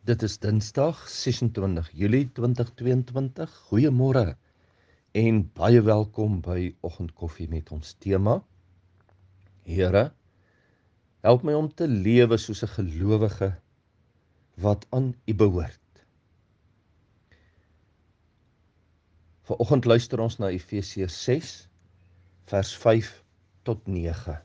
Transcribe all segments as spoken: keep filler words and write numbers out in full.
Dit is Dinsdag, sesentwintig Julie twintig tweeëntwintig. Goeiemôre en baie welkom by Oggendkoffie met ons tema. Here, help my om te lewe soos 'n gelowige wat aan U behoort. Vanoggend luister ons na Efesiërs ses vers vyf tot nege.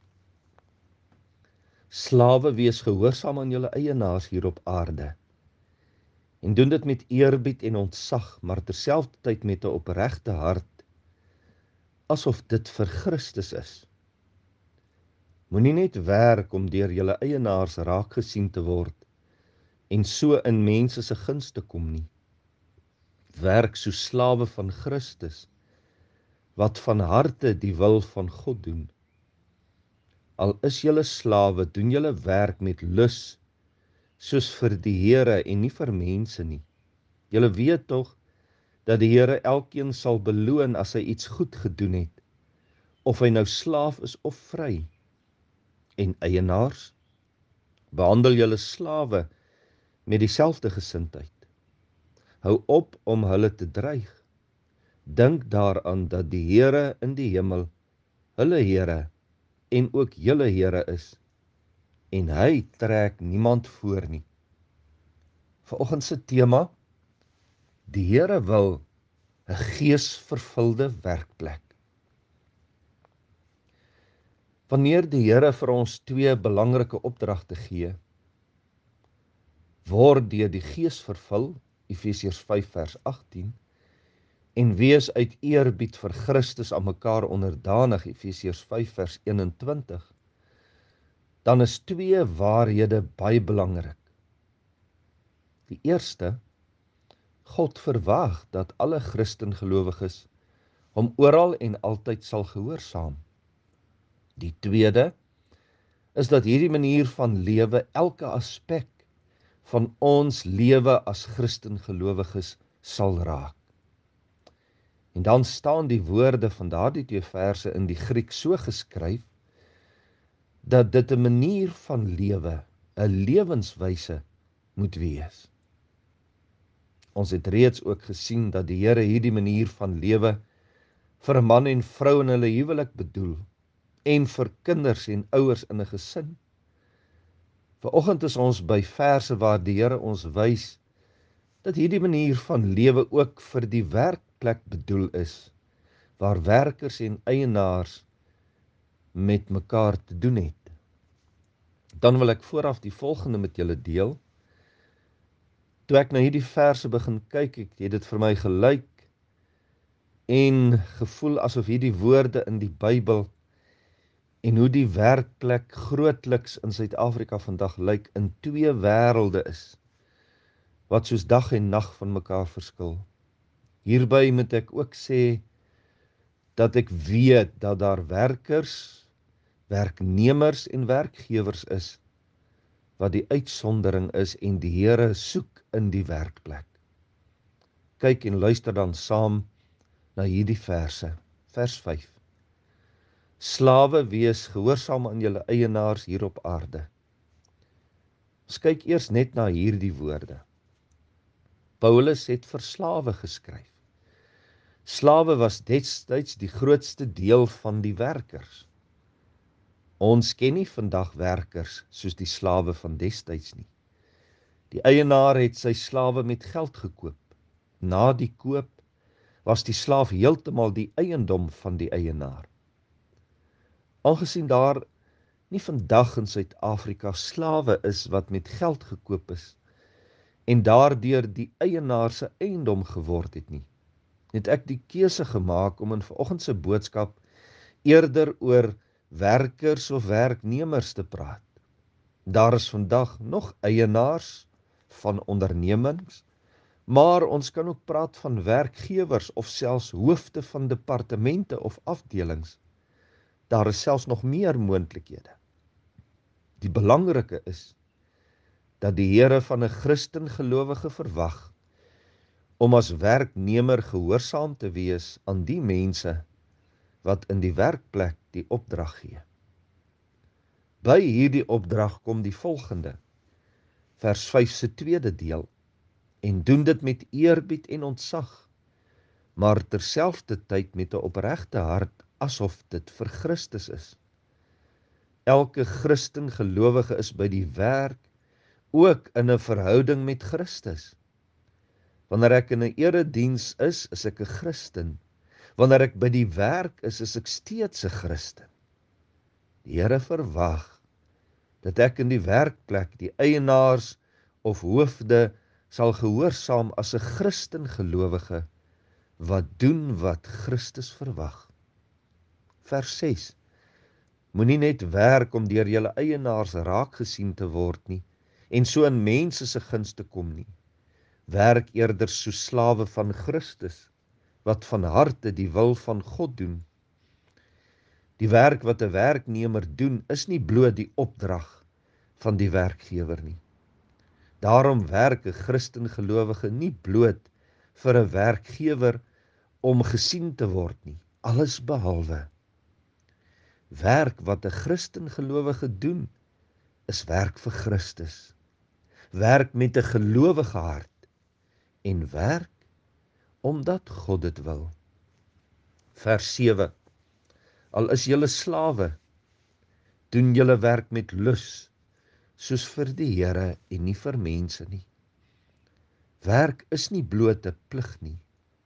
Slawe, wees gehoorsaam aan julle eienaars hier op aarde. En doen dit met eerbied en ontzag, maar terselfdertyd met 'n opregte hart, asof dit vir Christus is. Moenie net werk om deur julle eienaars raak gesien te word en so in mense se guns te kom nie. Werk soos slawe van Christus, wat van harte die wil van God doen. Al is julle slawe, doen julle werk met lus, soos vir die Here en nie vir mense nie. Julle weet tog dat die Here elkeen sal beloon as hy iets goed gedoen het, of hy nou slaaf is of vry. En eienaars, behandel julle slawe met dieselfde gesindheid. Hou op om hulle te dreig. Dink daaraan dat die Here in die hemel hulle Here en ook julle Here is, en hy trek niemand voor nie. Vanoggend se tema: die Here wil 'n geesvervulde werkplek. Wanneer die Here vir ons twee belangrike opdragte gee, word deur die Gees vervul, Efesiërs vyf vers agttien, en wees uit eerbied vir Christus aan mekaar onderdanig, Efesiërs vyf vers eenentwintig, dan is twee waarhede baie belangrik. Die eerste, God verwag dat alle Christengelowiges hom oral en altyd sal gehoorsaam. Die tweede is dat hierdie manier van lewe elke aspek van ons lewe as Christengelowiges sal raak. En dan staan die woorde van daardie twee verse in die Griek so geskryf, dat dit 'n manier van lewe, 'n lewenswyse moet wees. Ons het reeds ook gesien dat die Here hierdie manier van lewe vir 'n man en vrou in hulle huwelik bedoel, en vir kinders en ouers in 'n gesin. Vanoggend is ons by verse waar die Here ons wys dat hierdie manier van lewe ook vir die werkplek bedoel is, waar werkers en eienaars met mekaar te doen het. Dan wil ek vooraf die volgende met julle deel. Toe ek na hierdie verse begin kyk, ek het dit vir my gelyk en gevoel asof hierdie woorde in die Bybel en hoe die werkplek grootliks in Suid-Afrika vandag lyk in twee wêrelde is, wat soos dag en nag van mekaar verskil. Hierby moet ek ook sê, dat ek weet dat daar werkers, werknemers en werkgewers is, wat die uitsondering is en die Here soek in die werkplek. Kyk en luister dan saam na hierdie verse, vers vyf. Slawe, wees gehoorsaam aan julle eienaars hier op aarde. Ons kyk eers net na hierdie woorde. Paulus het vir slawe geskryf. Slawe was destyds die grootste deel van die werkers. Ons ken nie vandag werkers soos die slawe van destyds nie. Die eienaar het sy slawe met geld gekoop. Na die koop was die slaaf heeltemal die eiendom van die eienaar. Aangesien daar nie vandag in Suid-Afrika slawe is wat met geld gekoop is en daardeur die eienaar se eiendom geword het nie, het ek die keuse gemaak om in vanoggend se boodskap eerder oor werkers of werknemers te praat. Daar is vandag nog eienaars van ondernemings, maar ons kan ook praat van werkgewers of selfs hoofde van departemente of afdelings. Daar is selfs nog meer moontlikhede. Die belangrike is dat die Here van 'n Christengelowige verwag om as werknemer gehoorsaam te wees aan die mense wat in die werkplek die opdrag gee. By hierdie opdrag kom die volgende: Vers vyf se tweede deel, en doen dit met eerbied en ontzag, maar terselfdertyd met 'n opregte hart, asof dit vir Christus is. Elke Christen gelowige is by die werk, ook in 'n verhouding met Christus. Wanneer ek in 'n erediens is, is ek 'n Christen. Wanneer ek by die werk is, is ek steeds 'n Christen. Die Here verwag dat ek in die werkplek die eienaars of hoofde sal gehoorsaam as 'n Christen gelowige wat doen wat Christus verwag. Vers ses. Moenie net werk om deur julle eienaars raak gesien te word nie, en so in mense se gunste kom nie. Werk eerder soos slawe van Christus, wat van harte die wil van God doen. Die werk wat 'n werknemer doen, is nie bloot die opdrag van die werkgewer nie. Daarom werk 'n Christen gelowige nie bloot vir 'n werkgewer om gesien te word nie, alles behalwe. Werk wat 'n Christen gelowige doen, is werk vir Christus. Werk met 'n gelowige hart en werk omdat God dit wil. Vers sewe. Al is julle slawe, doen julle werk met lus, soos vir die Here en nie vir mense nie. Werk is nie bloot 'n plig nie.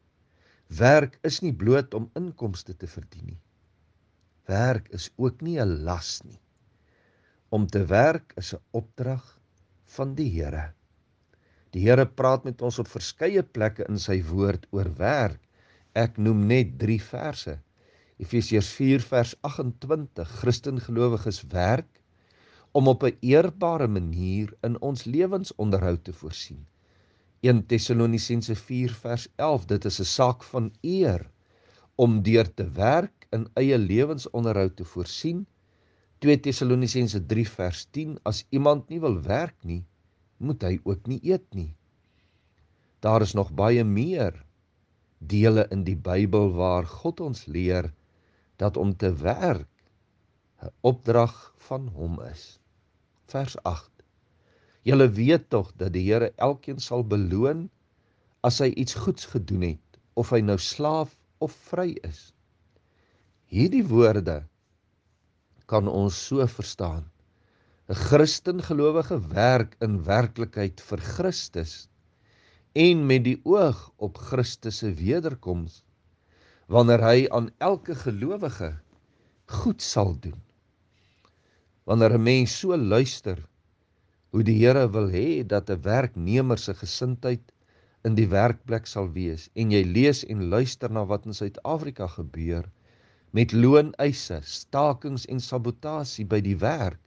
Werk is nie bloot om inkomste te verdien nie. Werk is ook nie 'n las nie. Om te werk is 'n opdrag van die Here. Die Here praat met ons op verskeie plekke in sy woord oor werk. Ek noem net drie verse. Efesiërs vier vers agt-en-twintig, Christengelowiges werk om op 'n eerbare manier in ons lewensonderhoud te voorsien. Eerste Tessalonisense vier vers elf, dit is 'n saak van eer om deur te werk in eie lewensonderhoud te voorsien. Tweede Tessalonisense drie vers tien, as iemand nie wil werk nie, moet hy ook nie eet nie. Daar is nog baie meer dele in die Bybel waar God ons leer dat om te werk 'n opdrag van hom is. Vers agt. Julle weet tog dat die Here elkeen sal beloon as hy iets goeds gedoen het, of hy nou slaaf of vry is. Hierdie woorde kan ons so verstaan. 'n Christen gelowige werk in werklikheid vir Christus en met die oog op Christus se wederkoms, wanneer hy aan elke gelowige goed sal doen. Wanneer 'n mens so luister hoe die Here wil hê dat 'n werknemer se gesindheid in die werkplek sal wees, en jy lees en luister na wat in Suid-Afrika gebeur met looneise, stakings en sabotasie by die werk,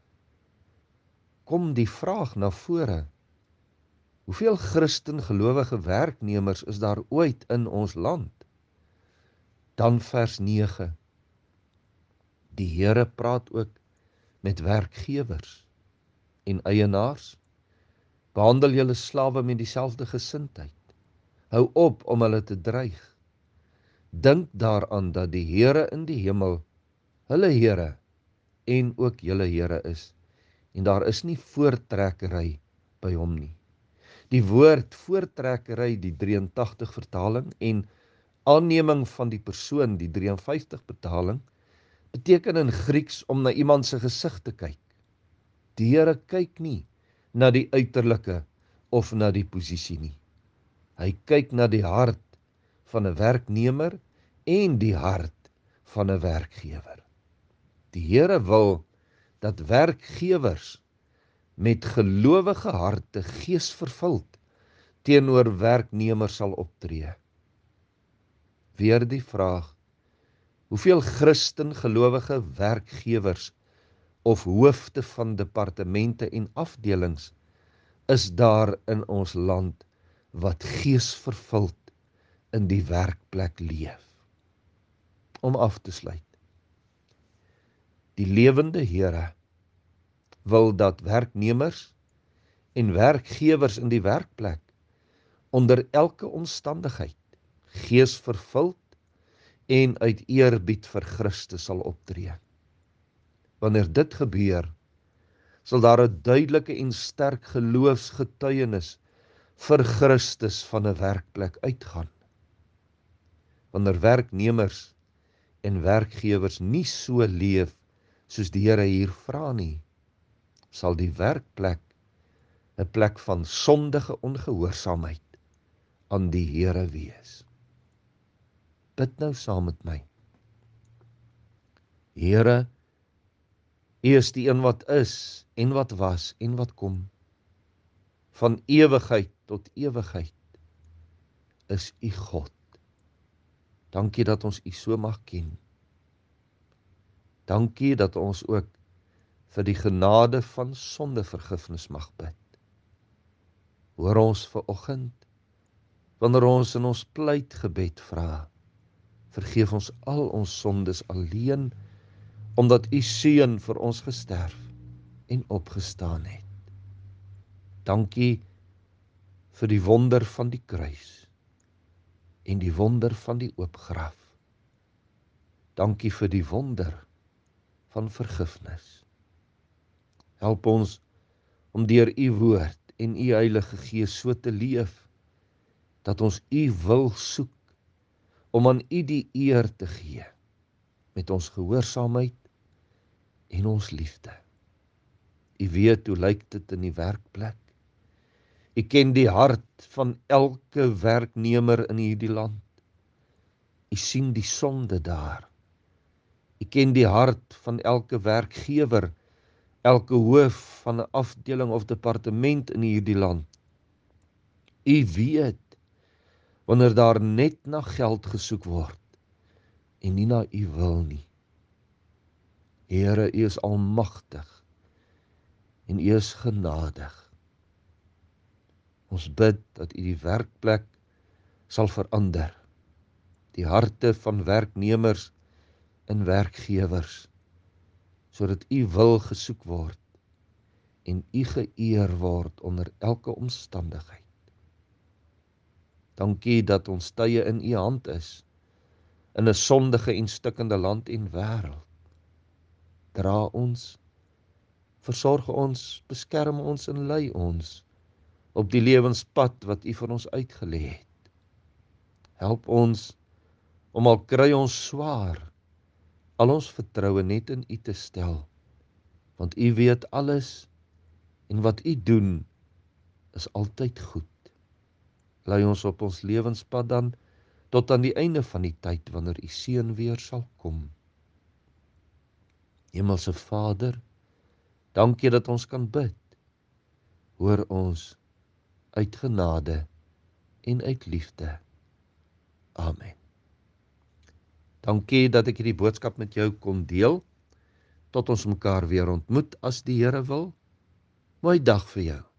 kom die vraag na vore: hoeveel Christen gelowige werknemers is daar ooit in ons land? Dan vers nege. Die Here praat ook met werkgewers en eienaars. Behandel julle slawe met dieselfde gesindheid. Hou op om hulle te dreig. Dink daaraan dat die Here in die hemel hulle Here en ook julle Here is, en daar is nie voortrekkery by hom nie. Die woord voortrekkery, die drieëntagtig vertaling, en aanneming van die persoon, die drie en vyftig vertaling, beteken in Grieks om na iemand se gesig te kyk. Die Here kyk nie na die uiterlike of na die posisie nie. Hy kyk na die hart van 'n werknemer en die hart van 'n werkgewer. Die Here wil dat werkgewers met gelowige harte geesvervuld teenoor werknemers sal optree. Weer die vraag: hoeveel Christen gelowige werkgewers of hoofde van departemente en afdelings is daar in ons land wat geesvervuld in die werkplek leef? Om af te sluit. Die lewende Here wil dat werknemers en werkgewers in die werkplek onder elke omstandigheid geesvervuld en uit eerbied vir Christus sal optree. Wanneer dit gebeur, sal daar 'n duidelike en sterk geloofsgetuienis vir Christus van 'n werkplek uitgaan. Wanneer werknemers en werkgewers nie so leef soos die Here hier vra nie, sal die werkplek 'n plek van sondige ongehoorsaamheid aan die Here wees. Bid nou saam met my. Here, U is die een wat is en wat was en wat kom. Van ewigheid tot ewigheid is U God. Dankie dat ons U so mag ken. Dankie dat ons ook vir die genade van sondevergifnis mag bid. Hoor ons vanoggend, wanneer ons in ons pleitgebed vra, vergeef ons al ons sondes alleen, omdat U seun vir ons gesterf en opgestaan het. Dankie vir die wonder van die kruis en die wonder van die oop graf. Dankie vir die wonder van vergifnis. Help ons om deur U woord en U Heilige Gees so te leef, dat ons U wil soek, om aan U die eer te gee, met ons gehoorsaamheid en ons liefde. U weet hoe lyk dit in die werkplek. U ken die hart van elke werknemer in hierdie land. U sien die sonde daar. U ken die hart van elke werkgewer, elke hoof van 'n afdeling of departement in hierdie land. U weet wanneer daar net na geld gesoek word en nie na U wil nie. Here, U is almagtig en U is genadig. Ons bid dat U die werkplek sal verander, die harte van werknemers en werkgewers, sodat U wil gesoek word en U geëer word onder elke omstandigheid. Dankie dat ons tye in U hand is, in 'n sondige en stikkende land en wêreld. Dra ons, versorg ons, beskerm ons en lei ons op die lewenspad wat U vir ons uitgelê het. Help ons om al kry ons swaar, al ons vertroue net in U te stel, want U weet alles en wat U doen is altyd goed. Lei ons op ons lewenspad dan tot aan die einde van die tyd wanneer U seun weer sal kom. Hemelse Vader, dankie dat ons kan bid. Hoor ons uit genade en uit liefde. Amen. Dankie dat ek hierdie boodskap met jou kon deel. Tot ons mekaar weer ontmoet as die Here wil. Mooi dag vir jou.